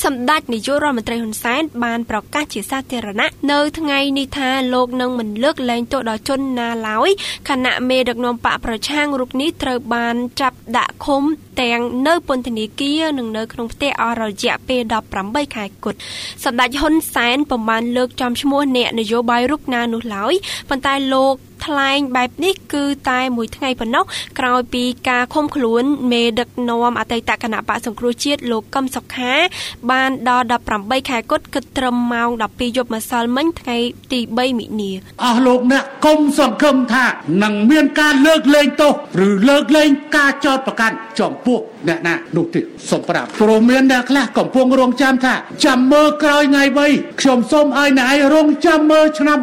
សម្ដេចនាយករដ្ឋមន្ត្រីហ៊ុនសែនបានប្រកាសជាសាធារណៈនៅថ្ងៃនេះថាលោកនឹងមិនលើកលែងទោសដល់ជនណាឡើយខណៈមេដឹកនាំបកប្រឆាំងរូបនេះត្រូវបានចាប់ដាក់ឃុំទាំងនៅពន្ធនាគារនិងនៅក្នុងផ្ទះអស់រយៈពេល18ខែគត់សម្ដេចហ៊ុនសែនពុំបានលើកចំឈ្មោះអ្នកនយោបាយរូបណានោះឡើយប៉ុន្តែលោកថ្លែងបែបនេះគឺតែមួយថ្ងៃប៉ុណ្ណោះក្រោយពីការឃុំខ្លួនមេដឹកនាំអតីតគណៈបក្សសង្គ្រោះជាតិលោកកឹមសុខាបានដល់18ខែគត់គិតត្រឹមម៉ោង12យប់ម្សិលមិញថ្ងៃទី3មិនិនាអស់លោកអ្នកកុំសង្ឃឹមថានឹងមានការលើកលែងទោសឬលើកលែងការចោទប្រកាន់ចំពោះអ្នកណានោះទេសូមប្រាប់ព្រោះមានអ្នកខ្លះកំពុងរងចាំថាចាំមើលក្រោយថ្ងៃ3ខ្ញុំសូមឲ្យអ្នកឯងរងចាំមើលឆ្នាំ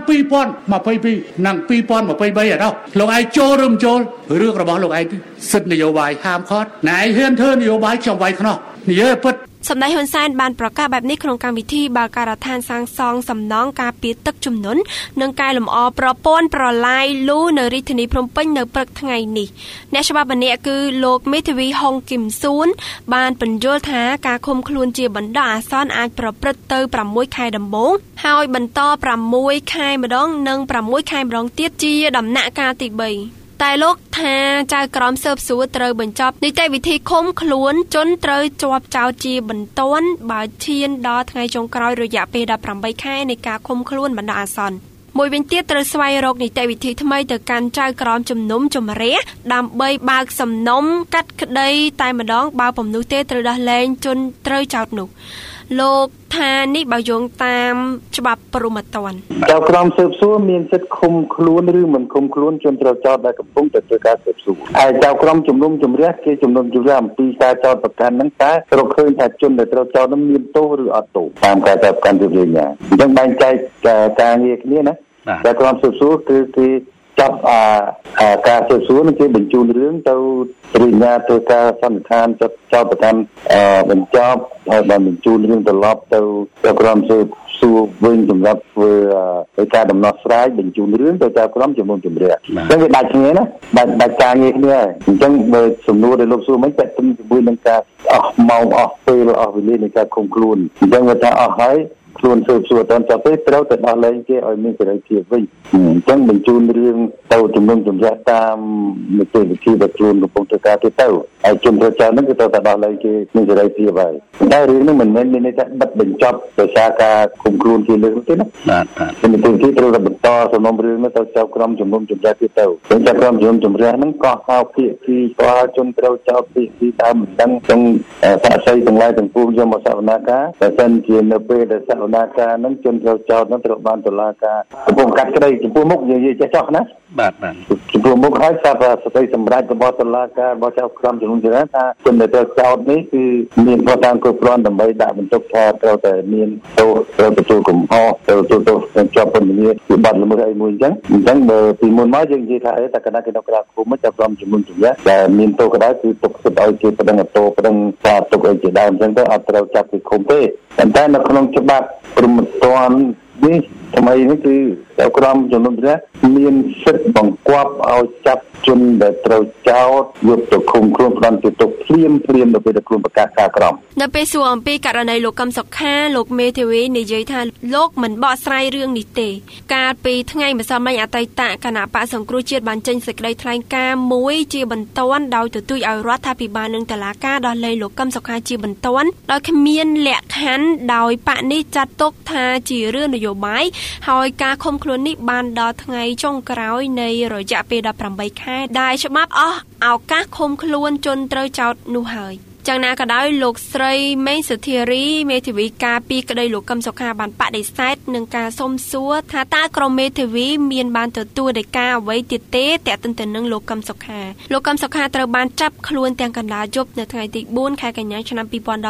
2022និង2023ឯណោះលោកឯងចូលឬមិនចូលរឿងរបស់លោកឯងសិទ្ធិនយោបាយហាមឃាត់អ្នកឯងហ៊ានធ្វើនយោបាយចំវាយខ្នោះនិយាយពិតសម្ដេចហ៊ុនសែនបានប្រកាសបែបនេះក្នុងកម្មវិធីបើកការដ្ឋានសាងសង់សំណង់ការពារទឹកជំនន់និងកែលម្អប្រព័ន្ធប្រឡាយលូនៅរាជធានីភ្នំពេញនៅព្រឹកថ្ងៃនេះអ្នកច្បាប់ម្នាក់គឺលោកមេធាវីហុងគឹមស៊ូនបានពន្យល់ថាការឃុំខ្លួនជាបណ្ដោះអាសន្នអាចប្រព្រឹត្តទៅ6ខែដំបូងហើយបន្ត6ខែម្ដងនិង6ខែម្ដងទៀតជាដំណាក់កាលទី3តែលោកថាចៅក្រមស៊ើបសួរត្រូវបញ្ចប់នីតិវិធីឃុំខ្លួនជនត្រូវជាប់ចោទជាបន្ទាន់បើឈានដល់ថ្ងៃចុងក្រោយរយៈពេល18ខែនៃការឃុំខ្លួនបណ្ដោះអាសន្នមួយវិញទៀតត្រូវស្វែងរកនីតិវិធីថ្មីទៅកាន់ចៅក្រមជំនុំជម្រះដើម្បីបើកសំណុំកាត់ក្តីតែម្ដងបើពុំនោះទេត្រូវដោះលែងជនត្រូវចោទនោះលោកថានេះបើយោងតាមច្បាប់ព្រហ្មទណ្ឌចៅក្រមស៊ើបសួរមានសិទ្ធិឃុំខ្លួនឬមិនឃុំខ្លួនជនត្រូវចោទដែលកំពុងតែធ្វើការស៊ើបសួរហើយចៅក្រមជំនុំជម្រះគេជំនុំជម្រះអំពីការចោទប្រកាន់ហ្នឹងតើរកឃើញថាជនដែលត្រូវចោទហ្នឹងមានទោសឬអត់ទោសតាមការចោទប្រកាន់ជាវិញ្ញាអញ្ចឹងបែងចែកការងារគ្នាណាចៅក្រមស៊ើបសួរគឺចាប់ការស៊ើបសួរនឹងគេបញ្ជូនរឿងទៅរាជការធ្វើការសន្និដ្ឋានចោទប្រកាន់បញ្ចប់ហើយបានបញ្ជូនរឿងត្រឡប់ទៅចៅក្រមស៊ើបសួរវិញសម្រាប់ធ្វើការដំណោះស្រាយបញ្ជូនរឿងទៅចៅក្រមជំនុំជម្រះអញ្ចឹងវាដាច់គ្នាណាដាច់ការងារគ្នាអញ្ចឹងបើសំណួរដែលលោកសួរមិញតែជាមួយនឹងការអស់ម៉ោងអស់ពេលអស់វេលានៃការឃុំខ្លួនអញ្ចឹងវាថាអស់ហើយខ្លួនស៊ើបសួរតន់ចាប់ទេត្រូវទៅដោះលែងគេឲ្យមានសេរីភាពវិញអញ្ចឹងបញ្ជូនរឿងទៅជំនុំជម្រះតាមនីតិវិធីដែលខ្លួនកំពុងធ្វើការទៅហើយជនត្រូវចោទហ្នឹងគឺត្រូវតែដោះលែងគេមានសេរីភាពហើយតែរឿងនេះមិនមែនមានន័យថាបិទបញ្ចប់ដោយសារការឃុំខ្លួនគេលើកទេណាបាទនីតិវិធីត្រូវតែបន្តសំណុំរឿងនោះទៅចៅក្រមជំនុំជម្រះទៀតទៅចៅក្រមជំនុំជម្រះហ្នឹងក៏ហៅភាគីក៏ហៅជនត្រូវចោទភាគីតាមមិនដឹងទាំងសាក្សីទាំងឡាយទាំងពួងយកមកសវនាការតែសិនជានៅពេលដែលសវនាការនឹងជនត្រូវចោទនឹងត្រូវបានតុលាការកំពុងកាត់ក្តីចំពោះមុខនិយាយចេះចោះណាបាទចំពោះមុខហើយស្រាប់សេចក្តីសម្រេចរបស់តុលាការរបស់ចៅក្រមជំនុំជម្រះថាជនដែលត្រូវចោទនេះគឺមានប្រតាំងគ្រប់គ្រាន់ដើម្បីដាក់បន្ទុកថាត្រូវតែមានទោសត្រូវទទួលកំហុសត្រូវទទួលជាប់ពន្ធនាគារពីបទល្មើសអីមួយអញ្ចឹងបើពីមុនមកយើងនិយាយថាតែគណៈគណៈក្រាបឃុំចៅក្រមជំនុំជម្រះដែលមានទោសក្តៅគឺទុកសិទ្ធិឲ្យគេប្តឹងអប្តឹងថាទុកអីជាដើមអញ្ចឹងទៅអត់ត្រូវចាប់ពីឃុំទេប៉ុន្តែនៅក្នុងច្បាប់ព្រហ្មទណ្ឌនេះថ្មីនេះគឺចៅក្រមជំនុំជម្រះមានសិទ្ធិបង្គាប់ឲ្យចាប់ជនដែលត្រូវចោទយកទៅឃុំខ្លួនផ្ដន្ទាទោសភ្លាមនៅពេលដែលខ្លួនប្រកាសការក្រមនៅពេលសួរអំពីករណីលោកកឹមសុខាលោកមេធាវីនិយាយថាលោកមិនបកស្រាយរឿងនេះទេកាលពីថ្ងៃម្សិលមិញអតីតគណៈបក្សសង្គ្រោះជាតិបានចេញសេចក្តីថ្លែងការណ៍មួយជាបន្ទាន់ដោយទទូចឲ្យរដ្ឋាភិបាលនិងតុលាការដោះលែងលោកកឹមសុខាជាបន្ទាន់ដោយគ្មានលក្ខខណ្ឌដោយបកនេះចាត់ទុកថាជារឿងនយោបាយហើយការឃុំខ្លួននេះបានដល់ថ្ងៃចុងក្រោយនៃរយៈពេល18ខែដែលច្បាប់អស់ឱកាសឃុំខ្លួនជនត្រូវចោទនោះហើយយ៉ាងណាក៏ដោយលោកស្រីមេងសុធារីមេធាវីការពីក្តីលោកកឹមសុខាបានបដិសេធនឹងការសុំសួរថាតើក្រុមមេធាវីមានបានទទួលដីកាអ្វីទៀតទេទាក់ទងទៅនឹងលោកកឹមសុខាត្រូវបានចាប់ខ្លួនទាំងកណ្ដាលយប់នៅថ្ងៃទី4ខែកញ្ញាឆ្នាំ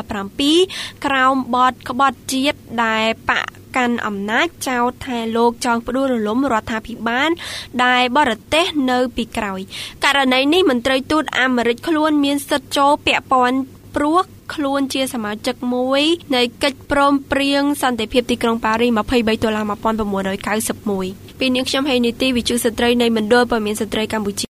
2017ក្រោមបទក្បត់ជាតិដែលបកកាន់អំណាចចោទថាលោកចង់ផ្ដួលរលំរដ្ឋាភិបាលដែលបរទេសនៅពីក្រោយករណីនេះមន្ត្រីទូតអាមេរិកខ្លួនមានសិទ្ធិចូលពាក់ព័ន្ធព្រោះខ្លួនជាសមាជិកមួយនៃកិច្ចព្រមព្រៀងសន្តិភាពទីក្រុងប៉ារីស23ដុល្លារ1991ពីនាងខ្ញុំហេនីទីវិទ្យុស្ត្រីនៃមណ្ឌលព័ត៌មានស្ត្រីកម្ពុជា